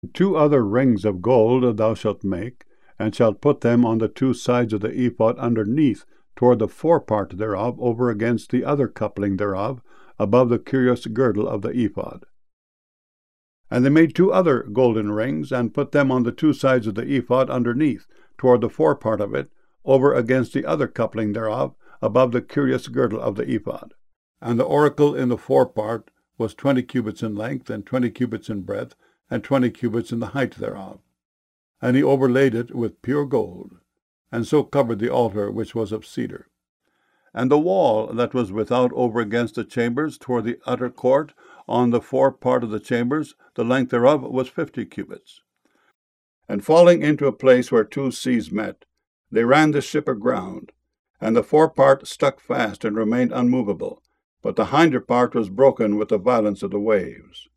2 other rings of gold thou shalt make, and shalt put them on the 2 sides of the ephod underneath, toward the forepart thereof, over against the other coupling thereof, above the curious girdle of the ephod. And they made 2 other golden rings, and put them on the 2 sides of the ephod underneath, toward the forepart of it, over against the other coupling thereof, above the curious girdle of the ephod. And the oracle in the forepart was 20 cubits in length, and 20 cubits in breadth, and 20 cubits in the height thereof. And he overlaid it with pure gold, and so covered the altar which was of cedar. And the wall that was without over against the chambers toward the utter court, on the forepart of the chambers, the length thereof was 50 cubits. And falling into a place where 2 seas met, they ran the ship aground, and the forepart stuck fast and remained unmovable, but the hinder part was broken with the violence of the waves.